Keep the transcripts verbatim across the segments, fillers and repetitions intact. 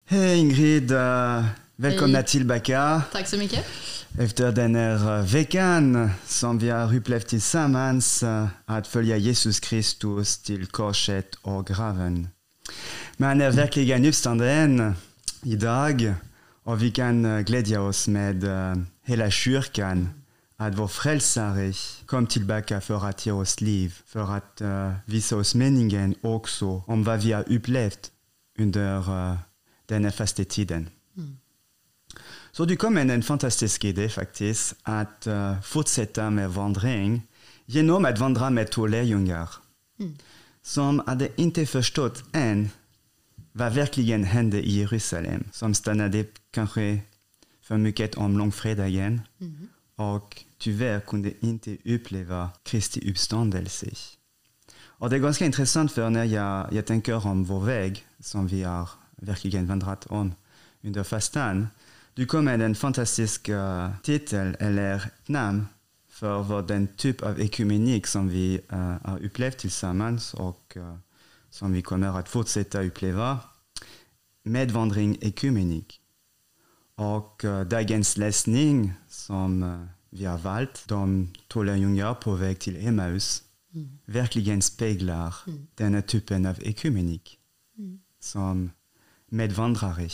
Hej Ingrid, uh, välkomna Hej. tillbaka. Tack så mycket. Efter den här veckan som vi har upplevt tillsammans uh, att följa Jesus Kristus till korset och graven. Men han är verkligen uppstånden idag och vi kan uh, glädja oss med uh, hela kyrkan att vår frälsare kom tillbaka för att ge oss liv, för att uh, visa oss meningen också om vad vi har upplevt under uh, den här fastetiden. Mm. Så du kom med en fantastisk idé faktiskt att uh, fortsätta med vandring genom att vandra med två lärjungar mm. som hade inte förstått än vad verkligen hände i Jerusalem, som stannade kanske för mycket om långfredagen mm. och tyvärr kunde inte uppleva Kristi uppståndelse. Och det är ganska intressant för när jag, jag tänker om vår väg som vi har verkligen vandrat om under fastan. Du kom med en fantastisk uh, titel eller namn för vad den typ av ekumenik som vi uh, har upplevt tillsammans och uh, som vi kommer att fortsätta uppleva. Medvandring ekumenik. Och uh, dagens läsning som uh, vi har valt, de två lärjungar på väg till Emmaus, mm. verkligen speglar mm. den här typen av ekumenik mm. som medvandrare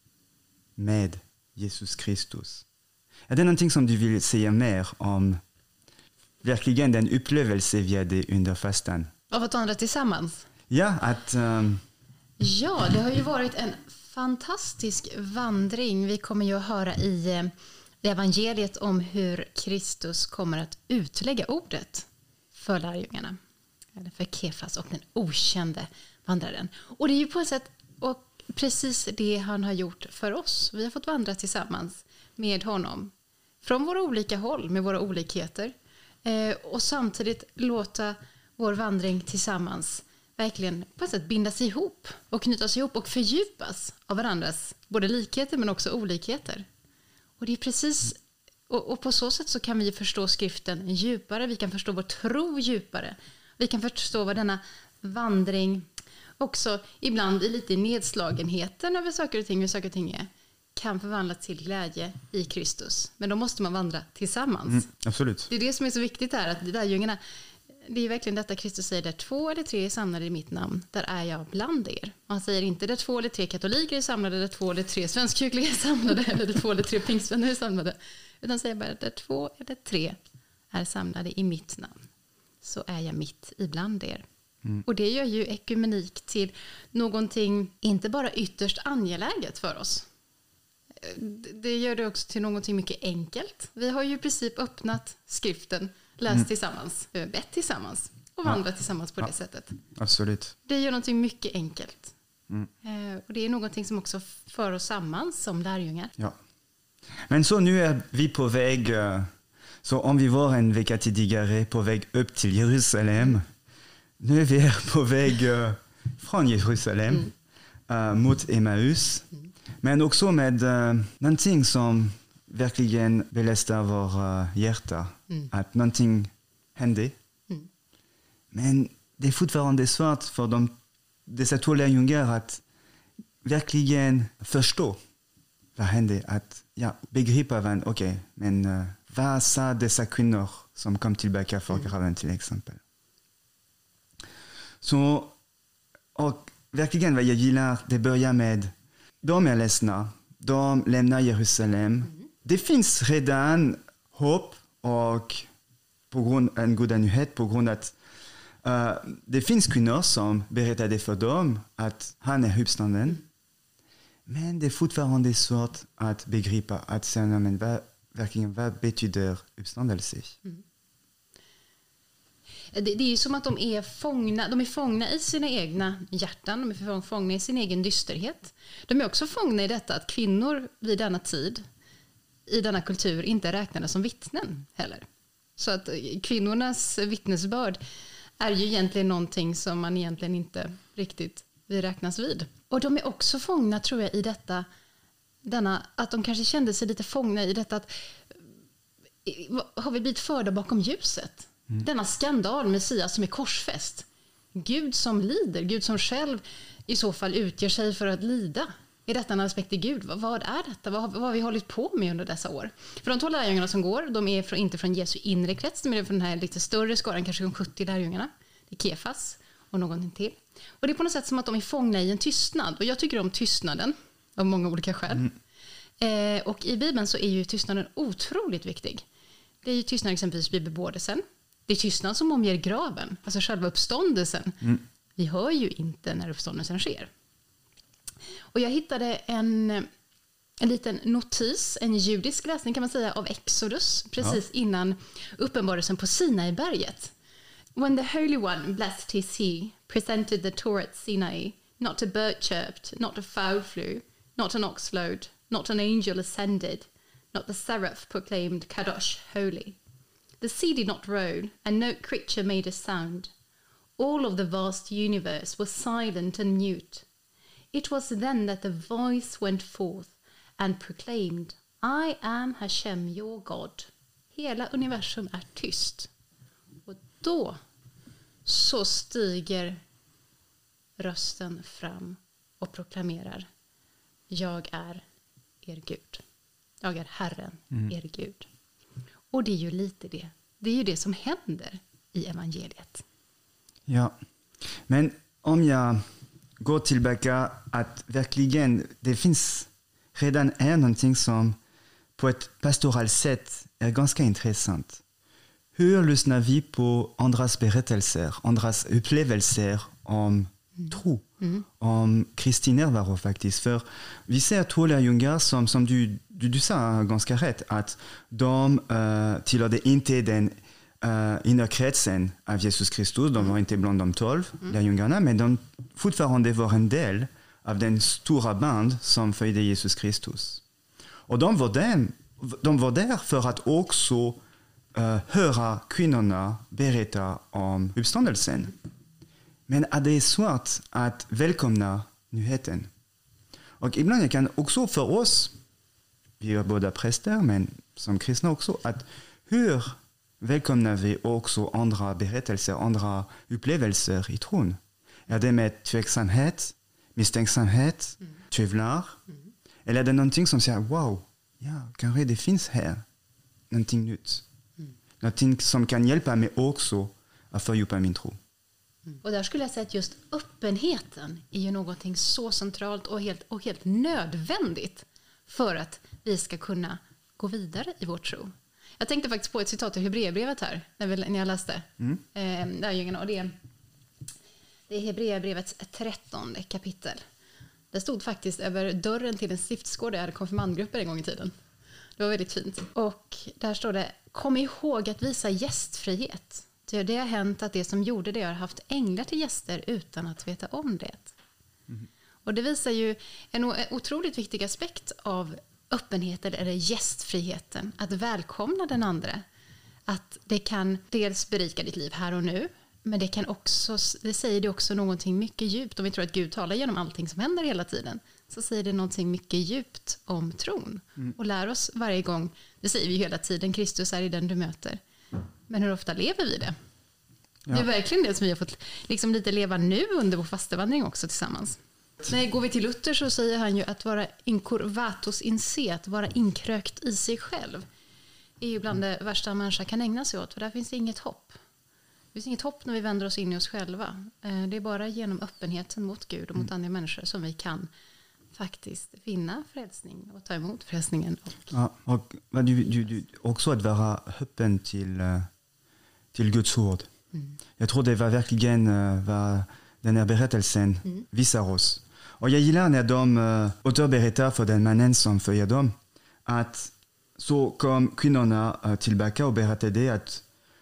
med Jesus Kristus. Är det någonting som du vill säga mer om verkligen den upplevelse vi hade under fastan? Av att vandra tillsammans? Ja, att... Um... Ja, det har ju varit en fantastisk vandring. Vi kommer ju att höra i evangeliet om hur Kristus kommer att utlägga ordet för lärjungarna. Eller för Kefas och den okände vandraren. Och det är ju på ett sätt och precis det han har gjort för oss. Vi har fått vandra tillsammans med honom. Från våra olika håll, med våra olikheter. Eh, och samtidigt låta vår vandring tillsammans verkligen på ett sätt bindas ihop. Och knytas ihop och fördjupas av varandras både likheter men också olikheter. Och det är precis... Och, och på så sätt så kan vi förstå skriften djupare. Vi kan förstå vår tro djupare. Vi kan förstå vad denna vandring... också ibland i lite nedslagenheten över saker och ting, hur saker och ting är, kan förvandlas till glädje i Kristus. Men då måste man vandra tillsammans. Mm, absolut. Det är det som är så viktigt här, att lärjungarna, det är verkligen detta Kristus säger, där två eller tre är samlade i mitt namn, där är jag bland er. Och han säger inte där två eller tre katoliker är samlade, där två eller tre svenskkyrkliga är samlade, eller där två eller tre pingstvänner är samlade. Utan han säger bara där två eller tre är samlade i mitt namn, så är jag mitt ibland er. Mm. Och det gör ju ekumenik till någonting inte bara ytterst angeläget för oss. Det gör det också till någonting mycket enkelt. Vi har ju i princip öppnat skriften, läst mm. tillsammans, bett tillsammans och vandrat ja. tillsammans på ja. det sättet. Absolut. Det gör någonting mycket enkelt. Mm. Och det är någonting som också för oss samman som lärjungar. Ja. Men så nu är vi på väg, så om vi var en vecka tidigare på väg upp till Jerusalem, nu är vi på väg uh, från Jerusalem mm. uh, mot Emmaus. Mm. Men också med uh, någonting som verkligen belästar vår uh, hjärta. Mm. Att någonting hände. Mm. Men det är fortfarande svårt för de, dessa två lärjungar att verkligen förstå vad hände. Att ja, begripa vad, okej, okay, men uh, vad sa dessa kvinnor som kom tillbaka för mm. graven till exempel. Så, och verkligen vad jag gillar, det börjar med, de är ledsna, de lämnar Jerusalem. Mm. Det finns redan hopp och på grund av en goda nyhet, på grund av att uh, det finns kvinnor som berättade för dem att han är uppstånden. Mm. Men det är fortfarande svårt att begripa, att säga, men vad, verkligen, vad betyder uppståndelse? Mm. Det, det är ju som att de är fångna, de är fångna i sina egna hjärtan, de är fångna i sin egen dysterhet. De är också fångna i detta att kvinnor vid denna tid, i denna kultur, inte räknade som vittnen heller. Så att kvinnornas vittnesbörd är ju egentligen någonting som man egentligen inte riktigt vill räknas vid. Och de är också fångna, tror jag, i detta, denna, att de kanske kände sig lite fångna i detta att har vi blivit förda bakom ljuset? Mm. Denna skandal, Messias som är korsfäst. Gud som lider, Gud som själv i så fall utger sig för att lida är detta en aspekt i Gud? Vad, vad är detta? Vad, vad har vi hållit på med under dessa år? För de tolv lärjungarna som går, de är från, inte från Jesu inre krets, de är från den här lite större skaran, kanske de sjuttio lärjungarna. Det är Kefas och någonting till. Och det är på något sätt som att de är fångna i en tystnad. Och jag tycker om tystnaden av många olika skäl. Mm. Eh, och i Bibeln så är ju tystnaden otroligt viktig. Det är ju tystnad exempelvis vid bebådelsen. Det är tystnad som omger graven, alltså själva uppståndelsen. Mm. Vi hör ju inte när uppståndelsen sker. Och jag hittade en, en liten notis, en judisk läsning kan man säga, av Exodus, precis ja. innan uppenbarelsen på Sinaiberget. When the Holy One, blessed is he, presented the Torah at Sinai, not a bird chirped, not a fowl flew, not an ox lowed, not an angel ascended, not the seraph proclaimed Kadosh, holy. The sea did not roll, and no creature made a sound. All of the vast universe was silent and mute. It was then that the voice went forth and proclaimed, I am Hashem, your God. Hela universum är tyst. Och då så stiger rösten fram och proklamerar, jag är er Gud. Jag är Herren, mm. er Gud. Och det är ju lite det. Det är ju det som händer i evangeliet. Ja, men om jag går tillbaka att verkligen det finns redan är någonting som på ett pastoralt sätt är ganska intressant. Hur lyssnar vi på andras berättelser, andras upplevelser om mm. tro, mm. om Kristi närvaro faktiskt. För vi ser två lärjungar som, som du, du, du sa ganska rätt, att de uh, tillhörde inte den uh, innerkretsen av Jesus Kristus. De var inte bland de tolv mm. lärjungarna, men de fortfarande var en del av den stora band som följde Jesus Kristus. Och de var, den, de var där för att också uh, höra kvinnorna berätta om uppståndelsen. Men att det är svårt att välkomna nyheten. Och ibland kan också för oss, vi är båda präster, men som kristna också, att hur välkomnar vi också andra berättelser, andra upplevelser i tron? Är det med tveksamhet, misstänksamhet, mm. tvivlar? Mm. Eller är det någonting som säger, wow, ja, kanske det finns här någonting nytt. Mm. Någonting som kan hjälpa mig också att fördjupa min tro. Mm. Och där skulle jag säga att just öppenheten är ju någonting så centralt och helt, och helt nödvändigt för att vi ska kunna gå vidare i vår tro. Jag tänkte faktiskt på ett citat i Hebreerbrevet här, när, vi, när jag läste. Mm. Eh, där, och det, det är Hebreerbrevets trettonde kapitel. Det stod faktiskt över dörren till en stiftsgård där jag hade konfirmandgrupper en gång i tiden. Det var väldigt fint. Och där står det, kom ihåg att visa gästfrihet. Det har hänt att det som gjorde det har haft änglar till gäster utan att veta om det. Mm. Och det visar ju en otroligt viktig aspekt av öppenheten eller gästfriheten. Att välkomna den andra. Att det kan dels berika ditt liv här och nu. Men det kan också, det säger det också någonting mycket djupt. Om vi tror att Gud talar genom allting som händer hela tiden. Så säger det någonting mycket djupt om tron. Mm. Och lär oss varje gång, det säger vi hela tiden, Kristus är i den du möter. Men hur ofta lever vi det? Ja. Det är verkligen det som vi har fått liksom lite leva nu under vår fastevandring också tillsammans. När går vi till Luther så säger han ju att vara incurvatus in se, att vara inkrökt i sig själv, är ju bland det värsta en människa kan ägna sig åt. För där finns det inget hopp. Det finns inget hopp när vi vänder oss in i oss själva. Det är bara genom öppenheten mot Gud och mot andra människor som vi kan faktiskt finna frälsning och ta emot frälsningen. Och, ja, och du, du, du, också att vara öppen till, till Guds ord. Mm. Jag tror det var verkligen vad den här berättelsen mm. visar oss. Och jag gillar när de uh, återberättar för den mannen som följer dem att så kom kvinnorna uh, tillbaka och berättade att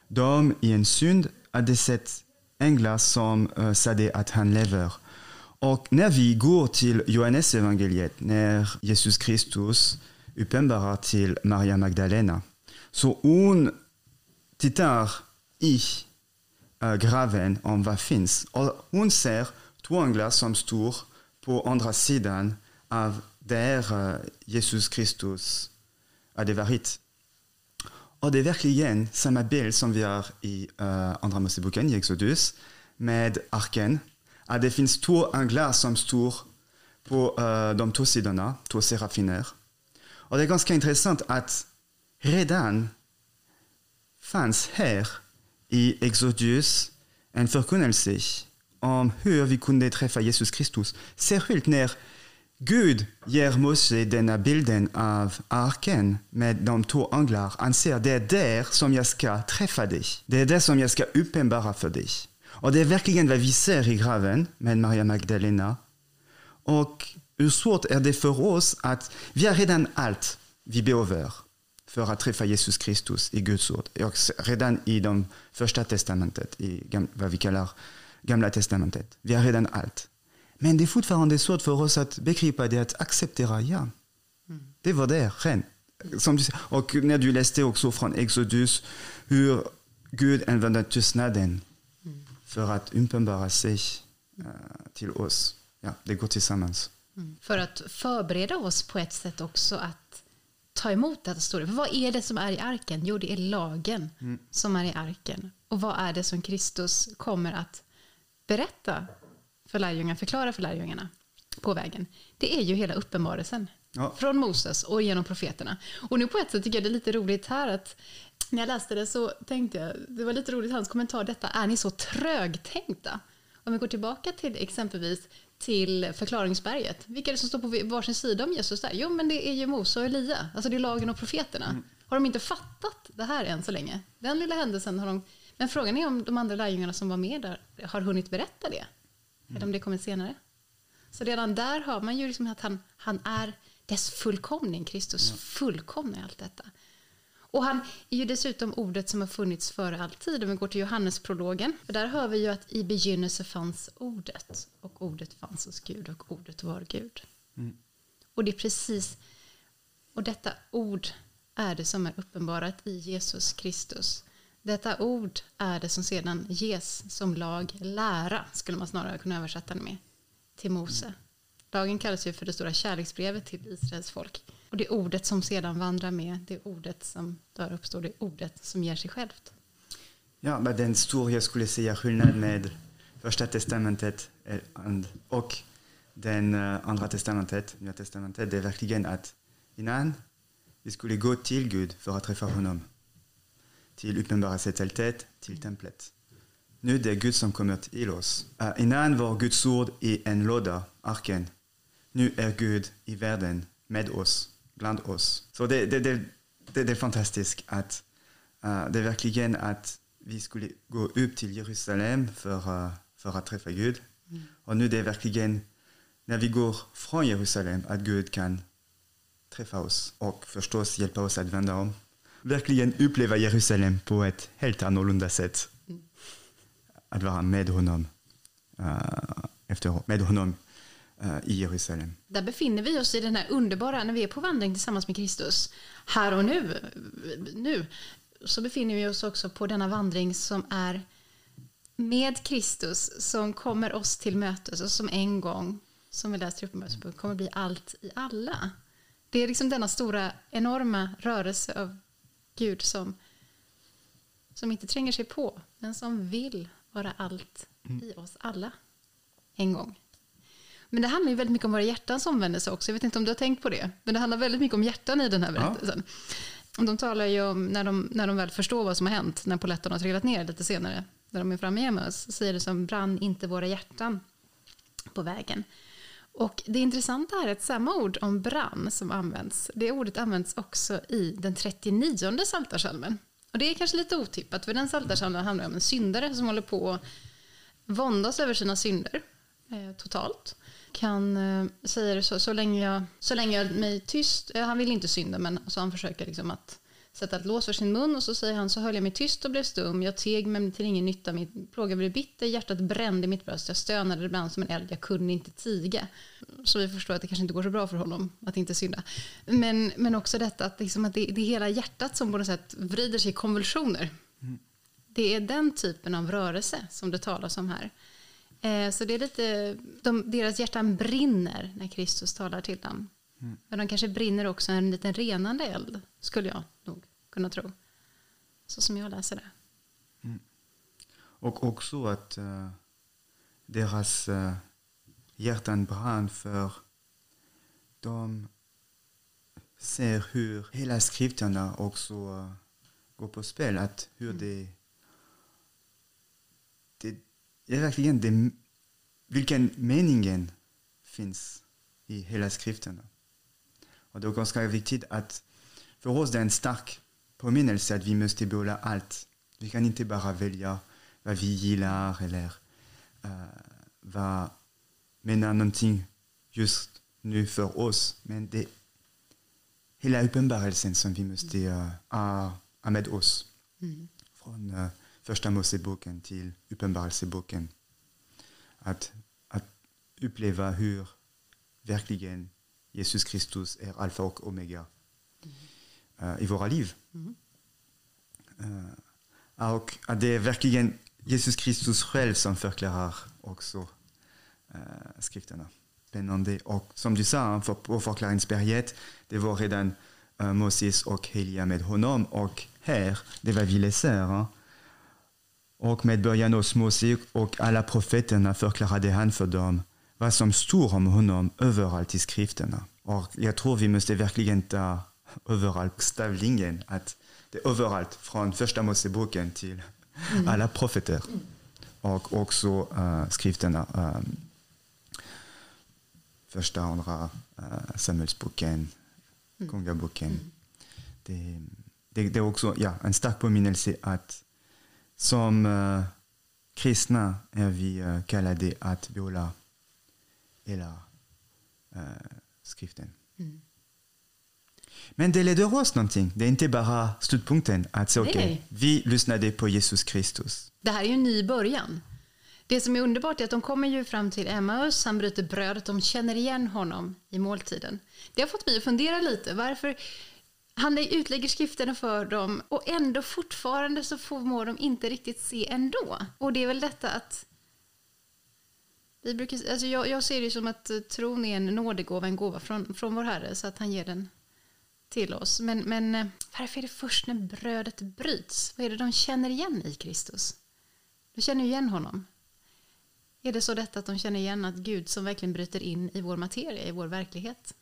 de i en synd hade sett änglar som uh, sade att han lever. Och när vi går till Johannes evangeliet, när Jesus Kristus uppenbarar till Maria Magdalena, så hon tittar i uh, graven om vad finns. Och hon ser två änglar som står på andra sidan av där uh, Jesus Kristus hade varit. Och det är verkligen samma bild som vi har i uh, andra Moseboken, i Exodus, med arken. Att det finns två änglar som står på uh, de två sidorna, två serafiner. Och det är ganska intressant att redan fanns här i Exodus en förkunnelse om hur vi kunde träffa Jesus Kristus. Särskilt när Gud ger Mose denna bilden av arken med de två änglar. Han säger, det är där som jag ska träffa dig. Det är där som jag ska uppenbara för dig. Och det är verkligen vad vi ser i graven med Maria Magdalena. Och hur svårt är det för oss att vi har redan allt vi behöver för att träffa Jesus Kristus i Guds ord. Redan i de första testamentet, i vad vi kallar Gamla testamentet. Vi har redan allt. Men det är fortfarande svårt för oss att begripa det, att acceptera, ja. Mm. Det var där, redan. Som du, och när du läste också från Exodus hur Gud använder tystnaden mm. för att uppenbara sig uh, till oss. Ja, det går tillsammans. Mm. För att förbereda oss på ett sätt också att ta emot detta stora. För vad är det som är i arken? Jo, det är lagen mm. som är i arken. Och vad är det som Kristus kommer att berätta för lärjungarna, förklara för lärjungarna på vägen? Det är ju hela uppenbarelsen. Ja. Från Moses och genom profeterna. Och nu på ett sätt tycker jag det är lite roligt här att när jag läste det så tänkte jag, det var lite roligt hans kommentar, detta, är ni så trögtänkta? Om vi går tillbaka till exempelvis till förklaringsberget. Vilka är det som står på varsin sida om Jesus där? Jo, men det är ju Mose och Elia. Alltså det är lagen och profeterna. Mm. Har de inte fattat det här än så länge? Den lilla händelsen har de... Men frågan är om de andra lärjungarna som var med där har hunnit berätta det. Mm. Eller om det kommer senare. Så redan där har man ju liksom att han, han är dess fullkomning. Kristus mm. fullkomnar allt detta. Och han är ju dessutom ordet som har funnits före all tid. Om vi går till Johannesprologen. För där hör vi ju att i begynnelse fanns ordet. Och ordet fanns hos Gud och ordet var Gud. Mm. Och det är precis... Och detta ord är det som är uppenbarat i Jesus Kristus. Detta ord är det som sedan ges som lag, lära, skulle man snarare kunna översätta det med, till Mose. Lagen kallas ju för det stora kärleksbrevet till Israels folk. Och det ordet som sedan vandrar med, det ordet som där uppstår, det ordet som ger sig självt. Ja, men den stora, jag skulle säga, skillnad med första testamentet och den andra testamentet, nya testamentet, det är verkligen att innan vi skulle gå till Gud för att träffa honom. Till uppenbarelsetältet, till templet. Nu det är Gud som kommer till oss. Uh, innan var Guds ord i en låda, arken. Nu är Gud i världen med oss, bland oss. Så det, det, det, det, det är fantastiskt att uh, det är verkligen att vi skulle gå upp till Jerusalem för, uh, för att träffa Gud. Mm. Och nu det är verkligen när vi går från Jerusalem att Gud kan träffa oss och förstås hjälpa oss att vända om. Verkligen uppleva Jerusalem på ett helt annorlunda sätt. Mm. Att vara med honom, uh, efter, med honom uh, i Jerusalem. Där befinner vi oss i den här underbara, när vi är på vandring tillsammans med Kristus. Här och nu, nu så befinner vi oss också på denna vandring som är med Kristus, som kommer oss till mötes och som en gång, som vi läste upp i kommer bli allt i alla. Det är liksom denna stora, enorma rörelse av Gud som, som inte tränger sig på, men som vill vara allt i oss alla en gång. Men det handlar ju väldigt mycket om våra hjärtans omvändelse också. Jag vet inte om du har tänkt på det, men det handlar väldigt mycket om hjärtan i den här berättelsen. Ja. De talar ju om när de, när de väl förstår vad som har hänt, när polletten har trillat ner lite senare, när de är framme med oss, så säger det som brann inte våra hjärtan på vägen. Och det intressanta är att samma ord om brann som används, det ordet används också i den trettionionde psaltarpsalmen. Och det är kanske lite otippat, för den psaltarpsalmen handlar om en syndare som håller på att våndas över sina synder eh, totalt. Kan eh, säga det så, så länge jag, så länge jag mig tyst, eh, han vill inte synda, men så han försöker liksom att sätta ett lås för sin mun, och så säger han, så höll jag mig tyst och blev stum, jag teg men till ingen nytta, min plåga blev bitter, hjärtat brände i mitt bröst, jag stönade ibland som en eld, jag kunde inte tiga. Så vi förstår att det kanske inte går så bra för honom att inte synda. Men, men också detta att, liksom att det, det är hela hjärtat som på något sätt vrider sig i konvulsioner. Mm. Det är den typen av rörelse som det talas om här. Eh, så det är lite, de, deras hjärtan brinner när Kristus talar till dem. Mm. Men de kanske brinner också en liten renande eld, skulle jag nog kunna tro. Så som jag läser det. Mm. Och också att uh, deras uh, hjärtan brann för de ser hur hela skrifterna också uh, går på spel. Att hur mm. det, det är verkligen det, vilken meningen finns i hela skrifterna. Och det är ganska viktigt att för oss det är en stark påminnelse att vi måste behålla allt. Vi kan inte bara välja vad vi gillar eller uh, vad menar någonting just nu för oss. Men det är hela uppenbarelsen som vi måste uh, ha, ha med oss. Mm. Från uh, första Moseboken till uppenbarelseboken. Att, att uppleva hur verkligen Jesus Kristus är alfa och omega mm. uh, i våra liv. Mm. Uh, och att det är verkligen Jesus Kristus själv som förklarar också uh, skrifterna. Spännande. Och som du sa, för, på förklaringsberget, det var redan uh, Moses och Elia med honom. Och här, det var vi läser. Uh, och med början hos Mose och alla profeterna förklarade han för dem vad som stod om honom överallt i skrifterna. Och jag tror vi måste verkligen ta överallt stavlingen, att det är överallt från första Moseboken till mm. alla profeter. Och också uh, skrifterna. Um, första, andra uh, Samuelsboken, mm. Kungaboken. Mm. Det, det, det är också ja, en stark påminnelse att som uh, kristna är vi uh, kallade att behålla hela uh, skriften. Mm. Men det leder oss någonting. Det är inte bara slutpunkten att säga okej, okay, vi lyssnade på Jesus Kristus. Det här är ju en ny början. Det som är underbart är att de kommer ju fram till Emmaus, han bryter brödet, de känner igen honom i måltiden. Det har fått mig att fundera lite, varför han utlägger skrifterna för dem och ändå fortfarande så förmår de inte riktigt se ändå. Och det är väl detta att vi brukar, alltså jag, jag ser det som att tron är en nådegåva, en gåva från, från vår Herre, så att han ger den till oss. Men, men varför är det först när brödet bryts? Vad är det de känner igen i Kristus? De känner igen honom. Är det så detta att de känner igen att Gud som verkligen bryter in i vår materia, i vår verklighet?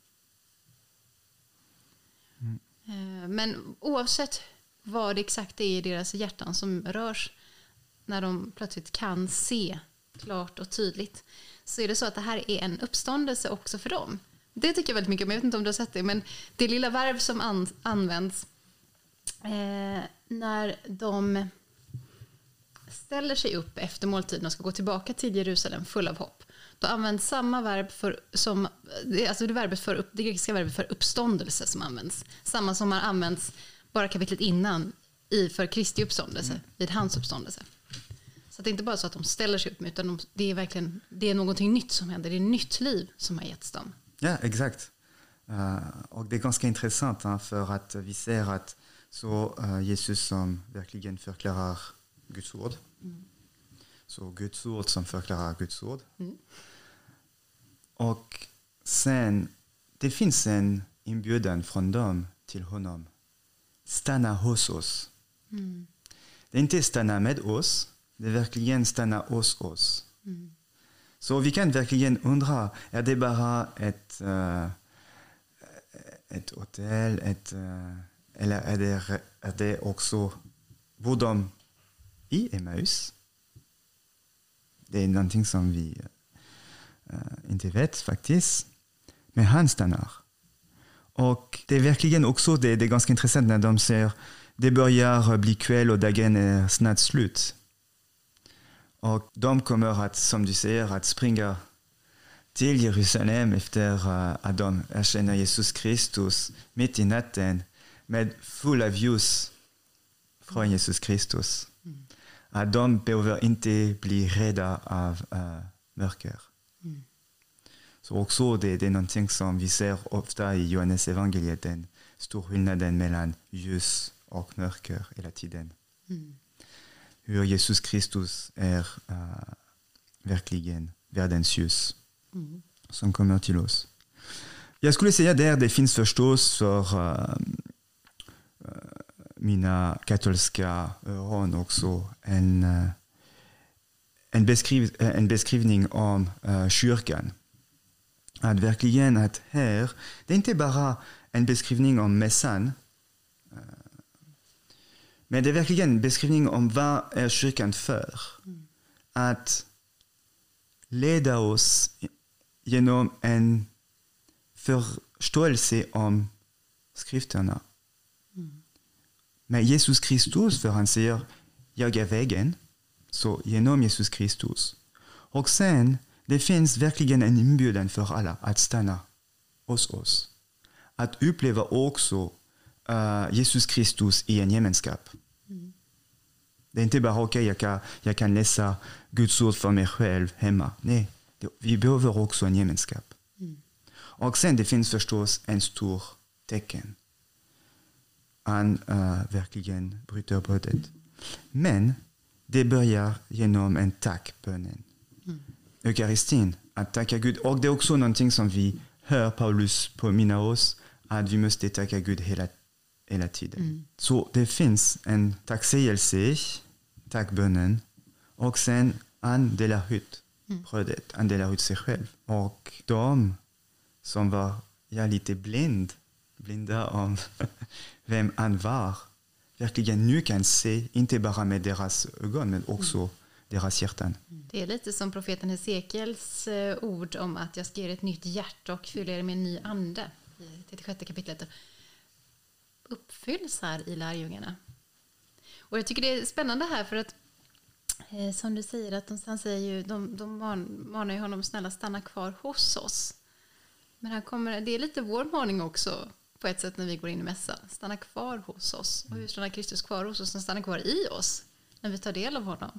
Mm. Men oavsett vad det exakt är i deras hjärtan som rörs när de plötsligt kan se klart och tydligt, så är det så att det här är en uppståndelse också för dem. Det tycker jag väldigt mycket om. Jag vet inte om du har sett det, men det lilla verb som an- används eh, när de ställer sig upp efter måltiden och ska gå tillbaka till Jerusalem full av hopp, då används samma verb för, som, alltså det, verbet för, det grekiska verbet för uppståndelse som används. Samma som har använts bara kapitlet innan i för Kristi uppståndelse, mm. vid hans uppståndelse. Så det är inte bara så att de ställer sig upp, utan de, det är verkligen det är någonting nytt som händer. Det är nytt liv som har getts dem. Ja, exakt. Uh, och det är ganska intressant uh, för att vi ser att så uh, Jesus som verkligen förklarar Guds ord. Mm. Så Guds ord som förklarar Guds ord. Mm. Och sen, det finns en inbjudan från dem till honom. Stanna hos oss. Mm. Det är inte stanna med oss, det är verkligen stanna hos oss. Mm. Så vi kan verkligen undra, är det bara ett, uh, ett hotell, ett, uh, eller är det, är det också, bor de i Emmaus? Det är någonting som vi uh, inte vet faktiskt. Men han stannar. Och det är verkligen också, det, det är ganska intressant när de säger, det börjar bli kväll och dagen är snart slut. Och de kommer att, som du säger, att springa till Jerusalem efter uh, att de erkänner Jesus Kristus mitt i natten med full av ljus från Jesus Kristus. Mm. Att de behöver inte bli rädda av uh, mörker. Mm. Så också det, det är någonting som vi ser ofta i Johannes evangeliet, den stora skillnaden mellan ljus och mörker hela tiden. Mm. Hur Jesus Kristus är uh, verkligen världens ljus mm. som kommer till oss. Jag skulle säga där det finns förstås för uh, uh, mina katolska öron också en, uh, en, beskriv, uh, en beskrivning om uh, kyrkan. att verkligen att här, det är inte bara en beskrivning om mässan, men det är verkligen en beskrivning om vad är kyrkan för. Mm. Att leda oss genom en förståelse om skrifterna. Mm. Men Jesus Kristus, för han säger, jag är vägen, så genom Jesus Kristus. Och sen, det finns verkligen en inbjudan för alla att stanna hos oss. Att uppleva också uh, Jesus Kristus i en gemenskap. Mm. Det är inte bara okej, okay, jag, kan, jag kan läsa Guds ord för mig själv hemma. Nej, det, vi behöver också en gemenskap. Mm. Och sen det finns förstås en stor tecken. Han uh, verkligen bryter brödet. Men det börjar genom en tackbönen. Mm. Eukaristin, att tacka Gud. Och det är också någonting som vi hör Paulus påminna oss, att vi måste tacka Gud hela, hela tiden. Mm. Så det finns en tacksägelse, tackbönen, och sen han delar ut brödet, han delar ut sig själv. Och de som var ja, lite blind, blinda om vem han var, verkligen nu kan se, inte bara med deras ögon, men också mm. deras hjärtan. Det är lite som profeten Hesekiels ord om att jag ska ge er ett nytt hjärta och fylla er med en ny ande. I trettiosjätte kapitlet uppfylls här i lärjungarna. Och jag tycker det är spännande här för att eh, som du säger, att de, han säger ju, de, de manar ju honom snälla stanna kvar hos oss. Men här kommer, det är lite vår maning också på ett sätt när vi går in i mässan. Stanna kvar hos oss. Och hur stannar Kristus kvar hos oss? Han stannar kvar i oss när vi tar del av honom.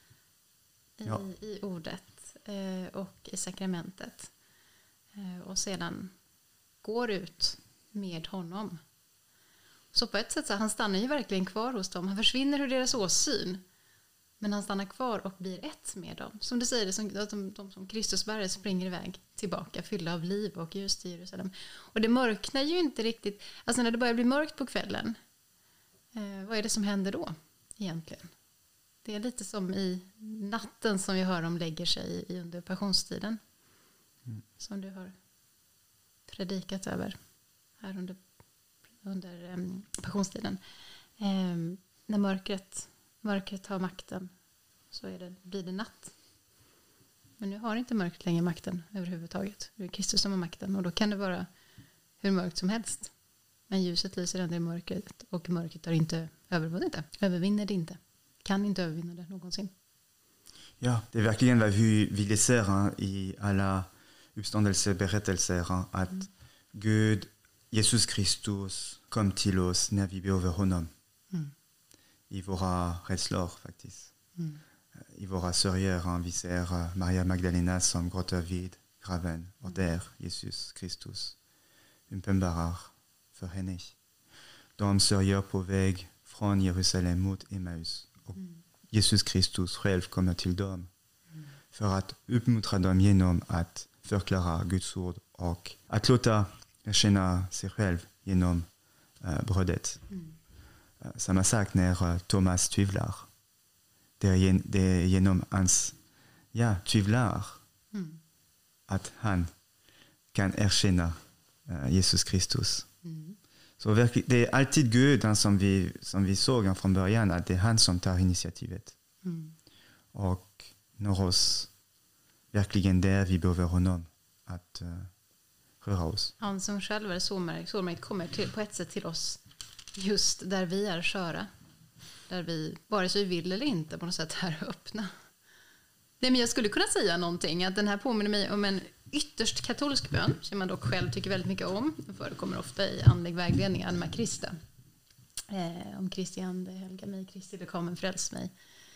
I, ja. i ordet eh, och i sakramentet. Eh, och sedan går ut med honom. Så på ett sätt så han stannar ju verkligen kvar hos dem. Han försvinner ur deras åsyn. Men han stannar kvar och blir ett med dem. Som du säger, som, de, de som Kristusbärare springer iväg tillbaka, fyllda av liv och ljus till Jerusalem. Och det mörknar ju inte riktigt. Alltså när det börjar bli mörkt på kvällen, eh, vad är det som händer då egentligen? Det är lite som i natten som vi hör om lägger sig i under passionstiden. Mm. Som du har predikat över här under, under um, passionstiden. Um, när mörkret, mörkret har makten så är det, blir det natt. Men nu har inte mörkret längre makten överhuvudtaget. Det är Kristus som har makten och då kan det vara hur mörkt som helst. Men ljuset lyser ändå i mörkret och mörkret har inte övervunnit det. Övervinner det inte. Kan inte övervinna det någonsin. Ja, det är verkligen vad vi, vi läser i alla uppståndelseberättelser att mm. Gud, Jesus Kristus kom till oss när vi behöver honom. Mm. I våra rädslor faktiskt. Mm. I våra sörjer vi ser Maria Magdalena som gråter vid graven och där Jesus Kristus uppenbarar för henne. De sörjer på väg från Jerusalem mot Emmaus. Och mm. Jesus Kristus själv kommer till dem mm. för att uppmuntra dem genom att förklara Guds ord och att låta känna sig själv genom uh, brödet. Mm. Uh, samma sak när uh, Thomas tvivlar. Det är, gen- det är genom hans ja, tvivlar mm. att han kan erkänna uh, Jesus Kristus. Mm. Så det är alltid Gud som vi, som vi såg från början, att det är han som tar initiativet. Mm. Och når oss verkligen där vi behöver honom att uh, röra oss. Han som själv är sårmärkt, sårmärkt kommer till, på ett sätt till oss just där vi är sköra. Där vi, vare sig vi vill eller inte, på något sätt här öppna. Nej, men jag skulle kunna säga någonting, att den här påminner mig om en ytterst katolsk bön som man dock själv tycker väldigt mycket om. Den förekommer ofta i andlig vägledning, Anima Christa. Eh, om Kristi ande, helga mig, Kristi bekommen, fräls mig.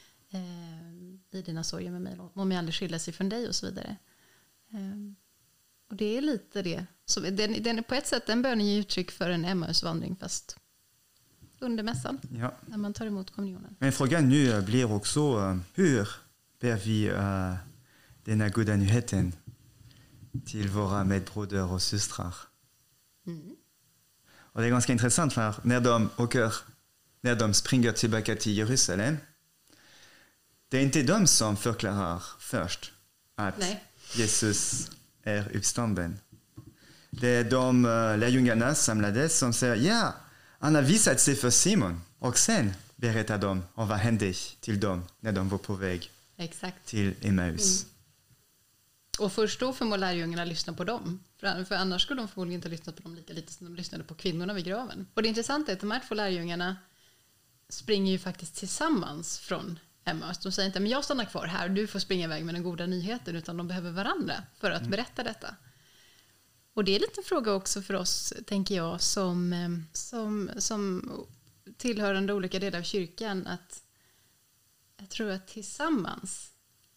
Eh, I dina sorger med mig, om jag aldrig skiljer sig från dig och så vidare. Eh, och det är lite det. Så den, den, på ett sätt den bönen ger uttryck för en Emmausvandring fast under mässan. Ja. När man tar emot kommunionen. Men frågan nu blir också uh, hur ber vi uh, denna goda nyheten till våra medbröder och systrar. Mm. Och det är ganska intressant för när de åker, när de springer tillbaka till Jerusalem, det är inte de som förklarar först att Nej. Jesus är uppstånden. Det är de uh, lärjungarna samlades som säger ja, han har visat sig för Simon. Och sen berättar de om vad hände till dem när de var på väg Exakt. till Emmaus. Mm. Och först då förmår lärjungarna lyssna på dem. För, för annars skulle de förmodligen inte lyssna på dem lika lite som de lyssnade på kvinnorna vid graven. Och det intressanta är att de här två lärjungarna springer ju faktiskt tillsammans från Emmaus. De säger inte, men jag stannar kvar här och du får springa iväg med den goda nyheten, utan de behöver varandra för att mm. berätta detta. Och det är lite en fråga också för oss, tänker jag, som, som, som tillhörande olika delar av kyrkan, att jag tror att tillsammans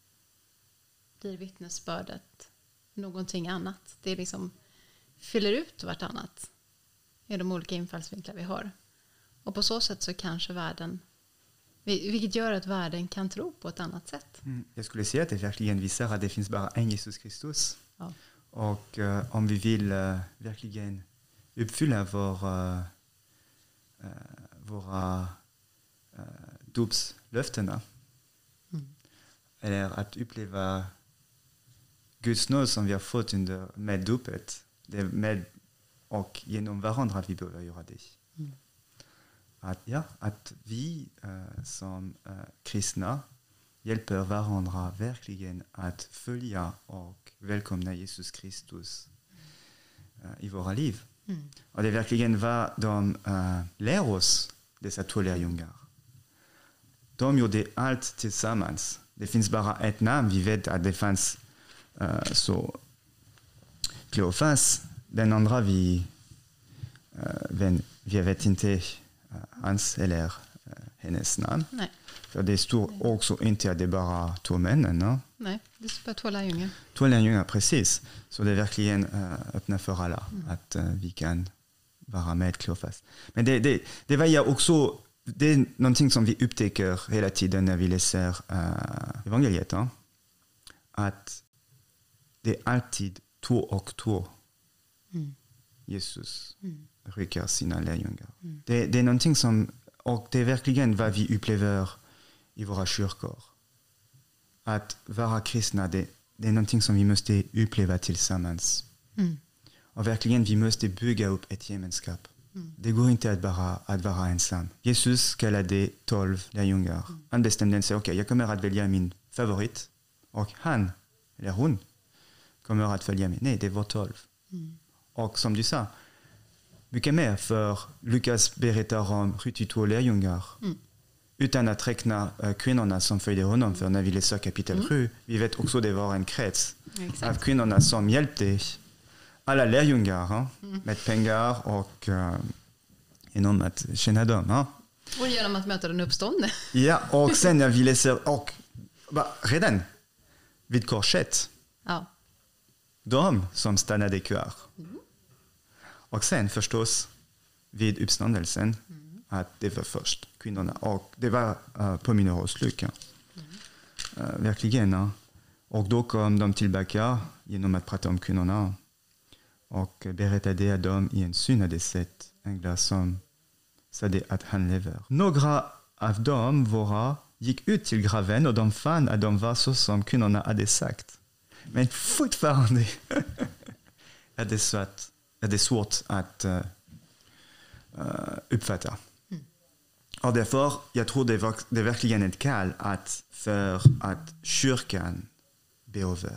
blir vittnesbördet någonting annat. Det liksom fyller ut vartannat i de olika infallsvinklar vi har. Och på så sätt så kanske världen, vilket gör att världen kan tro på ett annat sätt. Mm. Jag skulle säga att det verkligen visar att det finns bara en Jesus Kristus. Ja. Och uh, om vi vill uh, verkligen uppfylla vår, uh, uh, våra uh, dopslöftena, mm. eller att uppleva Guds nåd som vi har fått under, med dopet, det är med och genom varandra att vi behöver göra det. Mm. Att, ja, att vi uh, som uh, kristna hjälper varandra verkligen att följa och välkomna Jesus Kristus uh, i våra liv. Mm. Och det är verkligen vad de uh, lär oss, dessa två lärjungar. De gjorde allt tillsammans. Det finns bara ett namn. Vi vet att det fanns uh, så Kleofas. Den andra vi, uh, vem, vi vet inte uh, hans eller uh, hennes namn. Nej. För det står också inte att det är bara två männen. No? Nej, det är bara två lärjungar. Två lärjungar, precis. Så det är verkligen uh, öppna för alla. Mm. Att uh, vi kan vara med Kleofas. Men det, det, det var jag också... Det är någonting som vi upptäcker hela tiden när vi läser uh, evangeliet. Ja? Att det är alltid två och två. Mm. Jesus mm. skickar sina lärjungar. Mm. Det, det är någonting som... Och det är verkligen vad vi upplever i våra kyrkor. Att vara kristna, det, det är någonting som vi måste uppleva tillsammans. Mm. Och verkligen, vi måste bygga upp ett gemenskap. Mm. Det går inte att bara att vara ensam. Jesus kallade tolv lärjungar. Mm. Han bestämde sig, okej, okay, jag kommer att välja min favorit. Och han, eller hon, kommer att följa mig. Nej, det var tolv. Mm. Och som du sa, mycket mer, för Lukas berättar om sjuttiotvå lärjungar. Mm. Utan att räkna uh, kvinnorna som följde honom. För när vi läser kapitel mm. sju, vi vet också att det var en krets Exakt. av kvinnorna som hjälpte alla lärjungar huh? mm. med pengar och uh, genom att känna dem. Huh? Och genom att möta den uppståndne. Ja, och sen när vi läser, och bah, redan vid korset, ja. de som stannade kvar. Mm. Och sen förstås vid uppståndelsen mm. att det var först kvinnorna. Och det var uh, påminner oss Luka. Mm. Uh, verkligen. Uh. Och då kom de tillbaka genom att prata om kvinnorna. Och berättade att de i en syn hade sett änglar som sade att han lever. Några av dem våra gick ut till graven och de fann att de var så som kvinnorna hade sagt. Men fortfarande är det svårt, är det svårt att uh, uh, uppfatta. Mm. Och därför, jag tror det, var, det är verkligen ett kall att för att kyrkan behöver.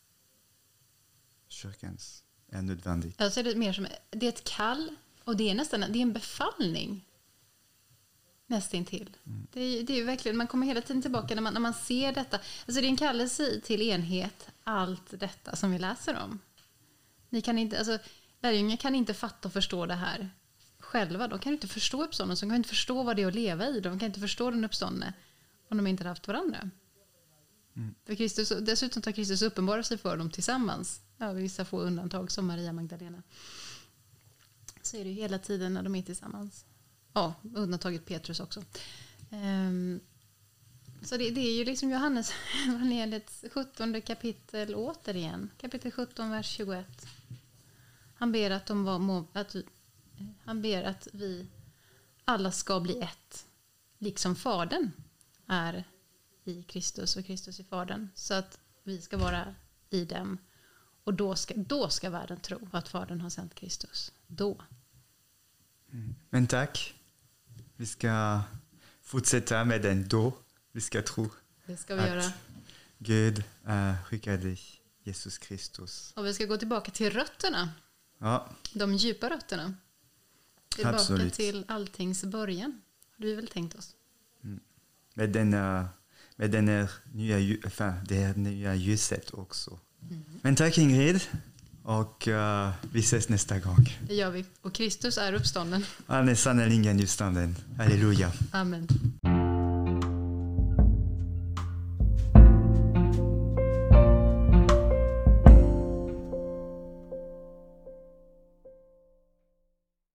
Kyrkans är nödvändigt. Jag ser det mer som det är ett kall och det är nästan det är en befallning. Nästintill. Mm. Det är, det är ju verkligen, man kommer hela tiden tillbaka när man, när man ser detta. Alltså det är en kallelse till enhet, allt detta som vi läser om. Ni kan inte, alltså lärjungar kan inte fatta och förstå det här själva. De kan inte förstå uppståndelsen, de kan inte förstå vad det är att leva i. De kan inte förstå den uppståndne om de inte har haft varandra. Mm. För Kristus, dessutom tar Kristus uppenbara sig för dem tillsammans. Ja, vissa få undantag som Maria Magdalena. Så är det ju hela tiden när de är tillsammans. Ja, undantaget Petrus också. Um, så det, det är ju liksom Johannes evangeliets sjuttonde kapitel återigen. Kapitel sjutton, vers tjugoett. Han ber att, de var, att, han ber att vi alla ska bli ett. Liksom Fadern är i Kristus och Kristus i Fadern. Så att vi ska vara i dem. Och då ska, då ska världen tro att Fadern har sänt Kristus. Då. Mm. Men tack. Vi ska fortsätta med den då. Vi ska tro Det ska vi att göra. Gud uh, skickade Jesus Kristus. Och vi ska gå tillbaka till rötterna. Ja, De djupa rötterna. Tillbaka absolut. till alltings början. Har vi väl tänkt oss. Mm. Med den, uh, med den här nya, lju- enfin, det här nya ljuset också. Mm. Men tack Ingrid. Och uh, vi ses nästa gång. Det gör vi. Och Kristus är uppstånden. Han är sannerligen uppstånden. Halleluja. Amen.